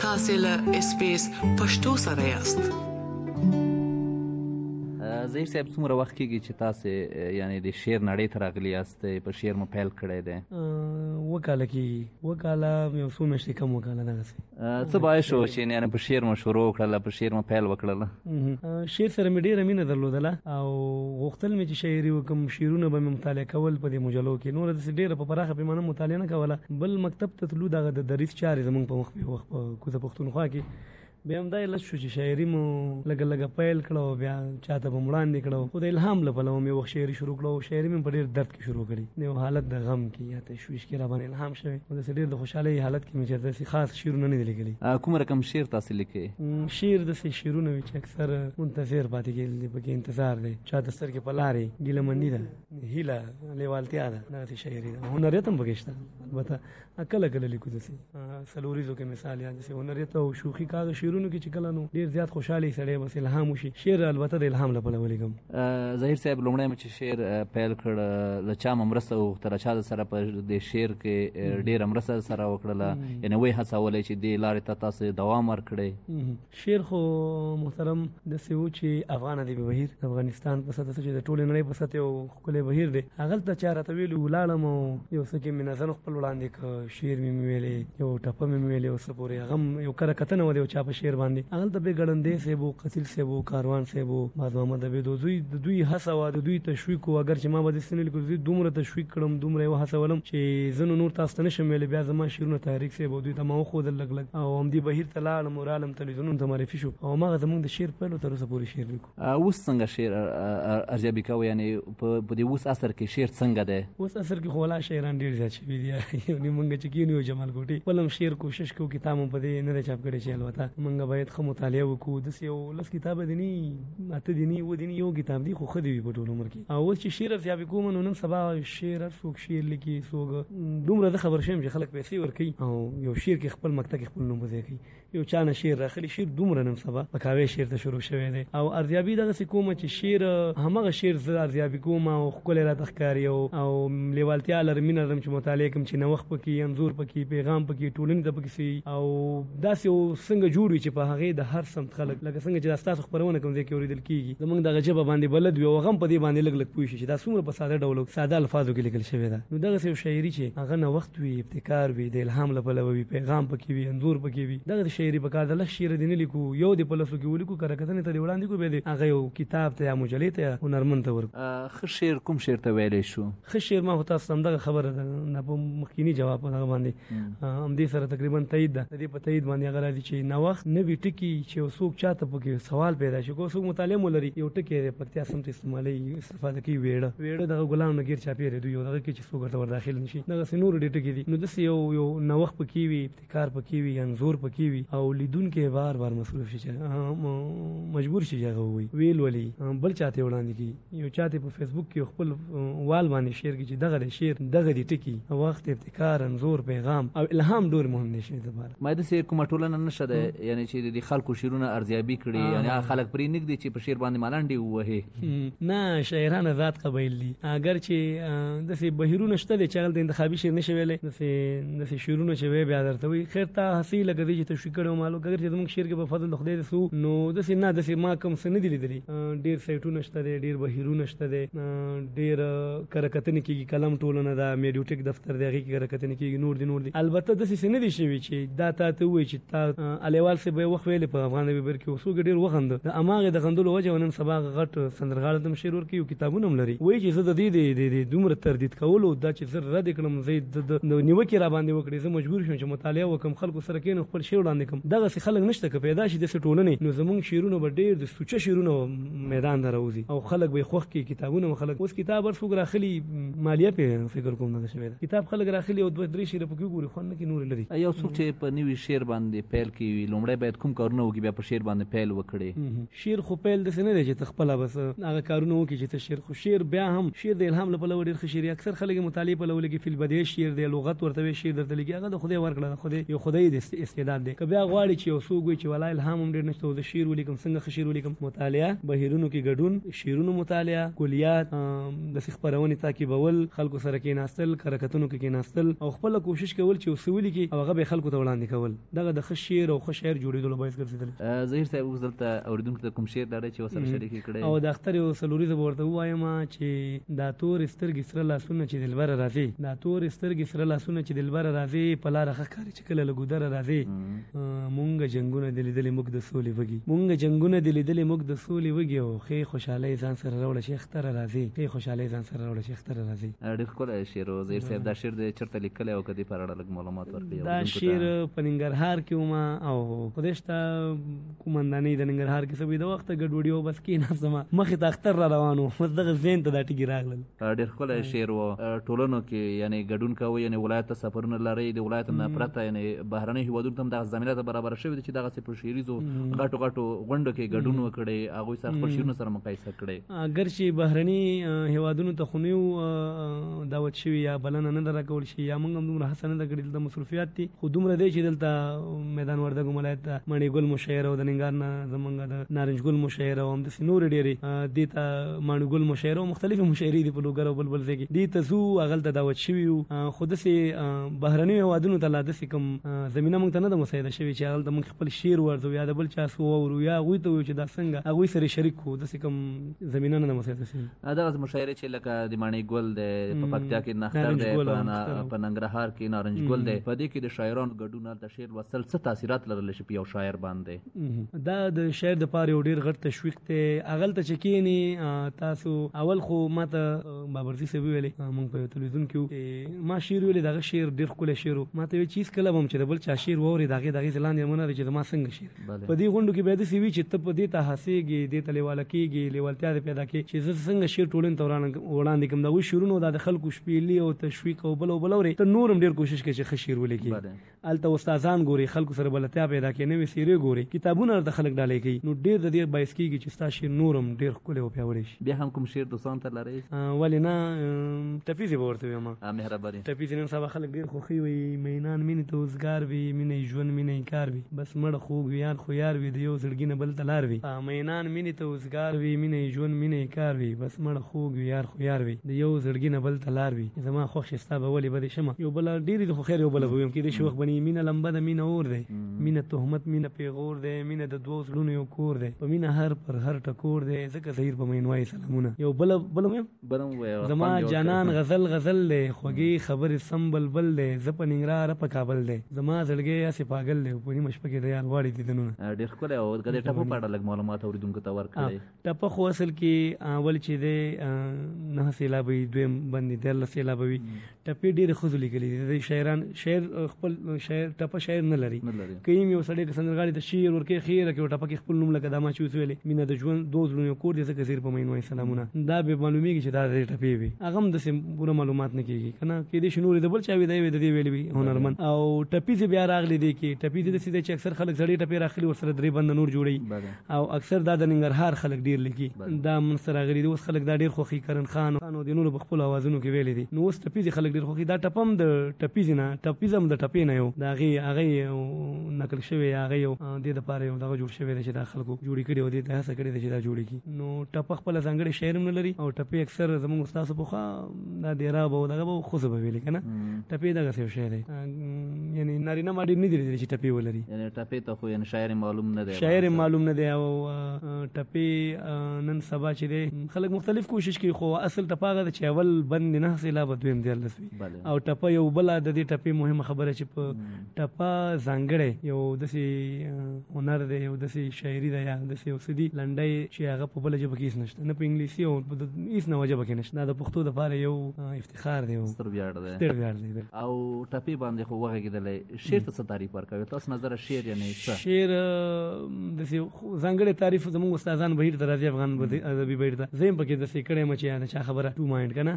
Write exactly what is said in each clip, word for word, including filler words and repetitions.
تاسو له اس بي اس پښتو سره یاست. زهیر صاحب څومره وخت کېږي چې تاسې یعنې د شعر نړۍ ته راغلي یاست، په شعر مو پیل کړی دی؟ اووه کاله کېږي. اووه کاله یو څو میاشتې کم اووه کاله دغسې. څه باعث شو چې یعنې په شعر مو شروع کړله، په شعر مو پیل وکړله؟ شعر سره مې ډېره مینه درلودله او غوښتل مې چې شاعري وکړم. شعرونه به مې مطالعه کول په دې مجلو کې. نوره داسې ډېره په پراخه پیمانه مطالعه نه کوله. بل مکتب ته تلو، دغه د دریس چارې زموږ په مخ په وخت په کوزه پښتونخوا کې. بیا هم دا علت شو چې شاعري مو لږه لږه پیل کړه او بیا چاته به مو وړاندې کړه. خو د الهام له پلوه مې وخت شاعري شروع کړه او شاعري مې په ډېر درد کې شروع کړې. د یو حالت د غم کې یا تشویش کې را باندې الهام شوی او داسې ډېر د خوشحالۍ حالت کې مې چېرته داسې خاص شعرونه نه دي لیکلي. کوم رقم شعر تاسې لیکئ؟ شعر داسې شعرونه وي چې اکثر منتظر پاتې کېدل دي، پکې انتظار دی، چاته سترګې په لارې، ګیلهمندي ده، هیله، لیوالتیا ده، دغسې شاعري ده. هنریت هم پکې شته، البته کله کله لیکو داسې څلوریزو کې مثال یا داسې هنریت او شوخي کاغه شعرونو کې چې کله نو ډېر زیات خوشحالي سړی بس الهام وشي. شعر البته د الهام له پلوه لیکم. ظهیر صاحب لومړی مې چې شعر پیل کړ له چا مو مرسته وغوښتله؟ چا سره په دې شعر کې ډېره مرسته سره وکړله؟ یعنې ویې هڅولی چې دې لارې ته تاسو دوام ورکړئ؟ شعر خو محترم داسې و چې افغان ادبي بهیر د افغانستان په سطحه چې د ټولې نړۍ په سطحه یو ښکلی بهیر دی. هغلته چا راته ویلي ولاړم او یو څه کې مې نظر خپل وړاندې کړ، شعر مې مې ویلې، یو ټپه مې مې ویلې، او څه پورې هغه هم یو کره کتنه وه د یو چا په شعر باندې. هغلته به ګړندی صاحب و، قتیل صاحب و، کاروان صاحب و، باز محمد عبید و، دوی د دوی هڅه وه، د دوی تشویق و. اگر چې ما به داسې نه لیکلو، دوی دومره تشویق کړم، دومره یې وهڅولم چې زه نو نور تاسو ته نه شم ویلی. بیا زما شعرونه طارق صاحب او دوی ته ما وښودل لږ لږ او همدې بهیر ته لاړم او رالم، تلویزیونونو ته معرفي شو او هماغه زموږ د شعر پیل و تر اوسه پورې شعر لیکو. اوس څنګه شعر ارزیابي کوئ؟ یعنې په دې اوس عصر کې شعر څنګه دی؟ اوس عصر کې خو ولا شاعران ډېر زیات شوي دي. یعنې موږ چې کینو یو جمال کوټي خپل هم شعر کوشش کوو، کتاب هم په دې نه دی چاپ کړی چې البته موږ باید ښه مطالعه وکړو. داسې یو لس کتابه دي ني، اته دي ني، اووه دي ني، یو کتاب دی خو ښه دی وي په ټول عمر کې. او اوس چې شعر ارزیابي کوم نو نن سبا شعر هر څوک شعر لیکي، څوک دومره زه خبر شوم چې خلک پیسې ورکوي او یو شعر کې خپل مکتب کې خپل نوم په ځای کوي. یو چا نه شعر راخلي، شعر دومره نن سبا په کاوی شعر ته شروع شوی دی. او ارزیابي دغسې کومه چې شعر همغه شعر زه ارزیابي کوم او ښکلی راته ښکاري او لیوالتیا لرم، مینه لرم چې مطالعه کړم، چې نوښت پکې، انځور پکې، پیغام پکې، ټولنې ته پکې سي او داسې یو څنګه جوړ وي چې په هغې د هر سمت خلک لکه څنګه چې دا ستاسو خپرونه کوم ځای کې اورېدل کېږي، زموږ دغه ژبه باندې بلد وي او هغه هم په دې باندې لږ لږ پوه شي چې دا څومره په ساده ډول ساده الفاظو کې لیکل شوې ده. نو دغسې یو شاعري چې هغه نوښت وي، ابتکار وي، د الهام له پلوه وي، پیغام پکې وي، انځور پکې وي، دغسې شاعري پکار ده. لږ شعر دې نه لیکو، یو دې په لسو کې ولیکو، کره کتنې ته دې وړاندې کړو، بیا دې هغه یو کتاب ته یا مجلې ته یا هنرمند ته ورکړو. ښه شعر کوم شعر ته ویلی شو؟ ښه شعر ما خو تاسو ته همدغه خبره ده نه په مخکیني جواب په هغه باندې همدې سره تقریبا تایید ده. د دې په تایید باندې هغه راځي چې نوښت، نوي ټکي چې یو څوک چاته پکې سوال پیدا شي، کو څوک مطالعه مو لري، یو ټکی دی پکتیا سمت استعمالوي، استفاده کوي، ویړه ویړه دغه ګلان نه ګیر چاپېره دوی یو دغه کې چې څوک ورته ور داخل نه شي، دغسې نور ډېر ټکي دي. نو داسې یو یو نوښت پکې وي، ابتکار پکې وي، انځور پکې وي او لیدونکی بار بار مصروف شي چې مجبور شي چې هغه ووایي، ویل ولي، بل چاته وړاندې کړي. یو چاته په فیسبوک کې خپل وال باندې شعر کې چې دغه دی شعر، دغه دی ټکي، وخت، ابتکار، انځور، پیغام او الهام ډېر مهم دی شي دپاره. ما داسې کومه ټولنه نشته ده یعنې چې د خلکو شعرونه ارزیابي کړي، یعنې هغه خلک پرې نږدې چې په شعر باندې ملنډې ووهي؟ نه، شاعران آزاد قبایل دي. اگر چې داسې بهیرونه شته دی چې هغلته انتخابي شعر نه شي ویلی، داسې داسې شعرونه چې وی بیا درته وایي خیر تا هسې لکه دی چې تشویق کړی وم. اگر چې زموږ شعر کې په فضل د خدای د سو نو داسې نه، داسې ما کوم څه نه دي لیدلي. ډېر سایټونه شته دی، ډېر بهیرونه شته دی، ډېر کره کتنې کېږي، قلم ټولنه ده، میډیوټیک دفتر دی، هغې کې کره کتنې کېږي، نور دي نور دي. البته داسې څه نه دي شوي چې دا تا ته ووایي چې تا الیوال صاحب به یې وخت ویلې په افغان ادبي بهیر کې څوک ډېر وخنده. د هماغې د خندلو وجه نن سبا غټ سندرغاړه ته هم شعر ورکوي او کتابونه هم لري. وایي چې زه د دې د دومره تردید کولو دا چې زه رد یې کړم، زه د نیوکې را باندې وکړې، زه مجبور شوم چې مطالعه وکړم، خلکو سره کښېنم، خپل شعر وړاندې کړم. دغسې خلک نشته که پیدا شي داسې ټولنې، نو زموږ شعرونه به ډېر د سوچه شعرونه میدان ته راوځي او خلک به یې خوښ کړي، کتابونه به خلک. اوس کتاب هر څوک راخلي، مالیه پرې فکر کوم دغه شوې ده، کتاب خلک راخلي او دوه درې شعره پکې وګوري، خوند نه کړي، نورې لري. یو څوک چې په نوي شعر باندې پیل کوي، لومړی سړی باید کوم کارونه وکړي بیا په شعر باندې پیل وکړي؟ شعر خو پیل داسې نه دی چې ته خپله بس هغه کارونه وکړي چې ته شعر، خو شعر بیا هم شعر د الهام له پلوه ډېر ښه شعر، اکثر خلک مطالعې پلوه لګي، فی البدیع شعر دی، لغت ورته وایي شعر درته لیکي، هغه د خدای ورکړه، خدای یو خدای د استعداد دی. که بیا غواړي چې یو څوک وایي چې والله الهام هم ډېر نشته او زه شعر ولیکم، څنګه ښه شعر ولیکم، مطالعه، بهیرونو کې ګډون، شعرونو مطالعه، کلیات، داسې خپرونې تعقیبول، خلکو سره کېناستل، حرکتونو کې کېناستل او خپله کوشش کول چې څه ولیکي او هغه به یې خلکو ته وړاندې کول، دغه د ښه شعر او ښه شاعر جوړېدلو باعث ګرځېدلی. ظهیر صاحب اوس دلته اورېدونکو ته کوم شعر لرئ چې ورسره شریک کړی؟ او د اختر یو څلوري زه به ورته ووایم چې دا تور سترګې سره لاسونه چې دلبره راځي، دا تور سترګې سره لاسونه چې دلبره راځي، په لاره ښه ښکاري چې کله له ګودره راځي، مونږ جنګونه دې لیدلې موږ د سولې وږي، مونږ جنګونه دې لیدلې موږ د سولې وږي، او ښې خوشحالۍ ځان سره راوړه چې اختره راځي، ښې خوشحالۍ ځان سره راوړه چې اختره راځي. ډېر ښکلی شعر و ظهیر صاحب. دا شعر د چېرته لیکلی او که دې په اړه لږ معلومات ورکړي؟ دا شعر په ننګرهار کې ومه او خدای شته قومندانۍ د ننګرهار کې سبې د وخته ګډوډي و، بس کېناستم مخې ته اختر را روان و، بس دغه ذهن ته دا ټکي راغلل. ډېر ښکلی شعر و. ټولنو کې یعنې ګډون کوئ، یعنې ولایت ته سفرونه لرئ، د ولایت نه پرته یعنې بهرنیو هېوادونو ته هم دغه زمینه ته برابره شوې ده چې دغسې په شعریزو غټو غټو غونډو کې ګډون وکړئ، هغوی سره خپل شعرونه سره مقایسه کړئ. اگر چې بهرني هېوادونو ته خو نه یو دعوت شوي یا بلنه نه ده راکول شي، یا موږ هم دومره هڅه نه ده کړې، دلته مصروفیات دي، خو دومره دی چې دلته میدان وردګو ولایت ته مڼې ګل مشاعره او د ننګرهار نه زمونږ د نارنج ګل مشاعره او همداسې نورې ډېرې دې ته ماڼو ګل مشاعره او مختلفې مشاعرې دي په لوګر او بل بل ځای کې، دې ته ځو، هغلته دعوت شوي یو، خو داسې بهرنیو هېوادونو ته لا داسې کوم زمینه موږ ته نه ده مساعده شوې چې هغلته موږ خپل شعر ورځو یا د بل چا څه واورو یا هغوی ته وایو چې دا څنګه هغوی سره شریک کړو، داسې کوم زمینه نه ده مساعده شوې. دغسې مشاعرې چې لکه د ماڼۍ ګل دی، په پکتیا کې نښتر دی، په ننګرهار کې نارنج ګل دی، په دې کې د شاعرانو ګډون هلته شعر لوستل څه تاثیرات لرلی شي په یو شاعر باندې؟ دا د شاعر دپاره یو ډېر غټ تشویق دی. هغلته چې کښېنې تاسو اول خو ما ته بابرزي صاحب وویلې، موږ په یو تلویزیون کې وو، ما شعر ویلې، دغه شعر ډېر ښکلی شعر و، ما ته ویل چې هېڅکله به هم چې د بل چا شعر واورې د هغې د اغېزې لاندې ونه لري چې زما څنګه شعر. په دې غونډو کې بیا داسې وي چې ته په دې ته هڅېږې، دې ته لیواله کېږې، لیوالتیا دې پیدا کړې چې زه څنګه شعر ټولنې ته وړاندې کړم. د هغوی شعرونو دا د خلکو شپېلي او تشویق او بل او بل اورې، ته نور هم ډېر کوشش کوې چې ښه شعر ولیکې. هلته استادان ګورې، خلکو سره بلدتیا پیدا کړې، نوې څېرې ګورې، کتابونه ورته خلک ډالۍ کوي، نو ډېر د دې باعث کېږي چې ستا شعر نور هم ډېر ښکلی او پیاوړی شي. بیا هم کوم شعر دوستانو ته لرئ؟ ولې نه، ټپیزې به ورته ویم. مهرباني. ټپیزې نن سبا خلک ډېر خوښوي، وایي مینان مینې ته اوزګار وي، مینه یې ژوند مینه یې کار وي، بس مړه خوږ وي یار خو یار وي، د یو زړګي نه بل ته لار وي. مینان مینې ته اوزګار وي، مینه یې ژوند مینه یې کار وي، بس مړه خوږ وي یار خو یار وي، د یو زړګي نه بل ته لار وي. زما خوښ چې ستا به ولې بدې شمه. یو بله ډېرې دي خو خیر یو بله به ویم، کېدای شي وخت بني. مینه لمبه ده، مینه اور دی، مینه تهمت، مینه پیغور دی، مینه د دوو زړونو یو کور دی، په مینه هر پر هر ټکور دی، ځکه ظهیر په مین وایي سلامونه. یو بله بله ویم، زما جانان غزل غزل دی، خوږې خبرې سم بلبل دی، زه په ننګرهار په کابل دی، زما زړګی هسې پاگل دی، په نیمه شپه کې د یار غواړي دیدنونه. ډېر ښکلی او که د ټپو په اړه لږ معلومات اورېدونکو ته ورکړئ. ټپه خو اصل کې اول چې دی نهه سېلابه وي، دویم باندې دیارلس سېلابه وي. ټپې ډېرې ښځو لیکلي دي. د شاعران شاعر خپل شاعر ټپه شاعر نه لري. که یم یو سړی که سندرغاړي ته شعر ورکوي خیره کې ټپه کې خپل نوم لکه دا ما چې اوس ویلې، مینه د ژوند دوو زړونو یو کور دی، ځکه ظهیر په مین وایي سلامونه، دا به معلومېږي چې دا د ټپې وي. هغه هم داسې پوره معلومات نه کېږي که نه، کېدای شي نورې د بل چا وي، دی وي د دې ویلې وي هنرمند. او ټپیزې بیا راغلي دي کې ټپیزې داسې دی چې اکثر خلک زړې ټپې راخلي، ورسره درې بنده نور جوړوي، او اکثر دا د ننګرهار خلک ډېر لیکي، دا منځته راغلي دي. اوس خلک دا ډېر خوښوي، کرن خان او د نورو په خپلو اوازونو کې ویلې دي. نو اوس ټپیزې خلک ډېر خوښوي. دا ټپه هم د ټپیزې نه، ټپیز هم د ټپې نه یو، د هغې هغه نقل شوی، هغه یو دې دپاره یو دغه جوړ شوی دی چې دا خلکو جوړې کړي او دې ته هڅه کړې ده چې دا جوړې کړي. نو ټپه خپله ځانګړی شاعر هم نه لري، او ټپې اکثر زموږ استادو پخوا دا دیرا به دغه به ښځو به ویلې که نه، ټپې دغسې یو شی دی. یعنې نارینه ما ډېر نه دي لیدلي چې ټپې ولري. یعنې ټپې ته خو یعنې شاعر معلوم نه دی، شاعر معلوم نه دی. او ټپې نن سبا چې دی خلک مختلف کوشش کوي، خو اصل ټپه هغه ده چې اول بند نهه سېلابه دویم دیارلس وي. او ټپه یو بله د دې ټپې مهمه خبره چې په ټپه ځانګړی یو داسې هنر دی، یو داسې شاعري ده، یا داسې یو څه دي لنډی چې هغه په بله ژبه کې هېڅ نشته، نه په انګلیسي او هېڅ نوه ژبه کې نشته. دا د پښتو دپاره یو افتخار دی، ستر ویاړ دی، ستر ویاړ دی. او ټپې باندې خو وغږېدلی، شعر ته څه تعریف ورکوي تاسو نظره؟ شعر یعنې څه؟ شعر داسې ځانګړی تعریف زموږ استادان بهیر ته راځي، افغان ادبي بهیر ته، زه یم پکې داسې کړی یم چې د چا خبره ټو مایند که نه،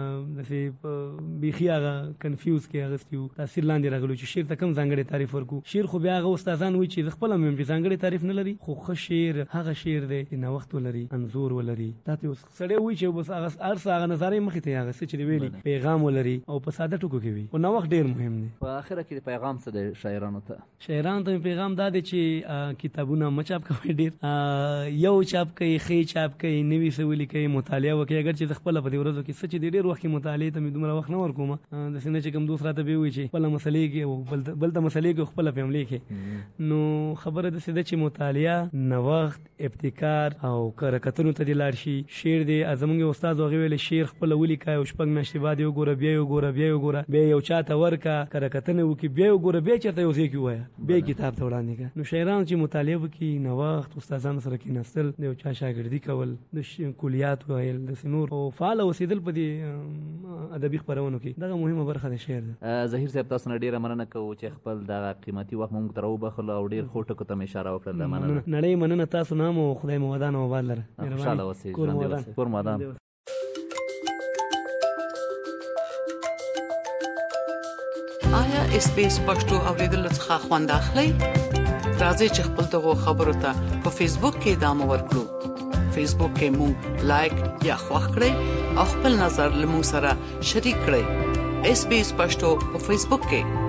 داسې بیخي هغه کنفیوز کې اخیستي وو، تاثیر لاندې راغلو چې شعر ته کوم ځانګړی تعریف ورکړو. شعر خو بیا هغه استادان وایي چې خپل هم ځانګړی تعریف نه لري، خو ښه شعر هغه شعر دی چې نوښت ولري، انځور ولري. دا ته سړی وایي چې بس هغه هر څه هغه نظریې مخې ته هغه څه چې ویلي پیغام ولري او په ساده ټکو کې وي. او نوښت ډېر مهم دی. په اخره کې پیغام څه دی شاعرانو ته؟ شاعرانو ته پیغام دا دی چې کتابونه مچاپ کوي، ډېر یو چاپ کوي، ښې چاپ کوي، نوي څه ولیکئ، مطالعه وکړئ. اگر چې خپله په دې ورځو کې څه چې دی ډېر وخت کې مطالعې ته مې دومره وخت نه ورکوم، داسې نه چې کوم دوست راته بیا وایي چې خپله مسلې کې او بل ته مسلې کې خپله په عملې کې. نو خبره داسې ده چې مطالعه، نوښت، ابتکار او کرکتونو ته دې لاړ شي. شعر دی زموږ استاد هغې ویلې شعر خپله ولیکه او شپږ میاشتې بعد یې وګوره، بیا یې وګوره، بیا یې وګوره، بیا یو چا ته ورکه، کرکتنې وکړي، بیا یې وګوره، بیا چېرته یو ځای کې ووایه، بیا یې کتاب ته وړاندې کړه. نو شاعرانو چې مطالعه وکړي، نوښت، استادانو سره کېناستل، د یو چا شاګردي کول، د کلیات ویل، داسې نور او فعاله اوسېدل په دې ادبي خپرونو کې، دغه مهمه برخه د شعر ده. ظهیر صاحب تاسو نه ډېره مننه کوو چې خپل دغه قیمتي وخت موږ ته راوبخلو او ډېر ښو ټکو ته مې اشاره وکړله. مننه. نړۍ مننه تاسو نه مو خدای مو ودان او آباد لره. خوشحاله اوسئ، ژوندي اوسئ. کور مو ودان. آیا اس پی اس پښتو اوریدلو څخه خوند اخلئ؟ راځئ چې خپل دغه خبرو ته په فیسبوک کې ادامه ورکړو. فیسبوک کې مونږ لایک یا خوښ کړئ او خپل نظر له مونږ سره شریک کړئ. اس پی اس پښتو په فیسبوک کې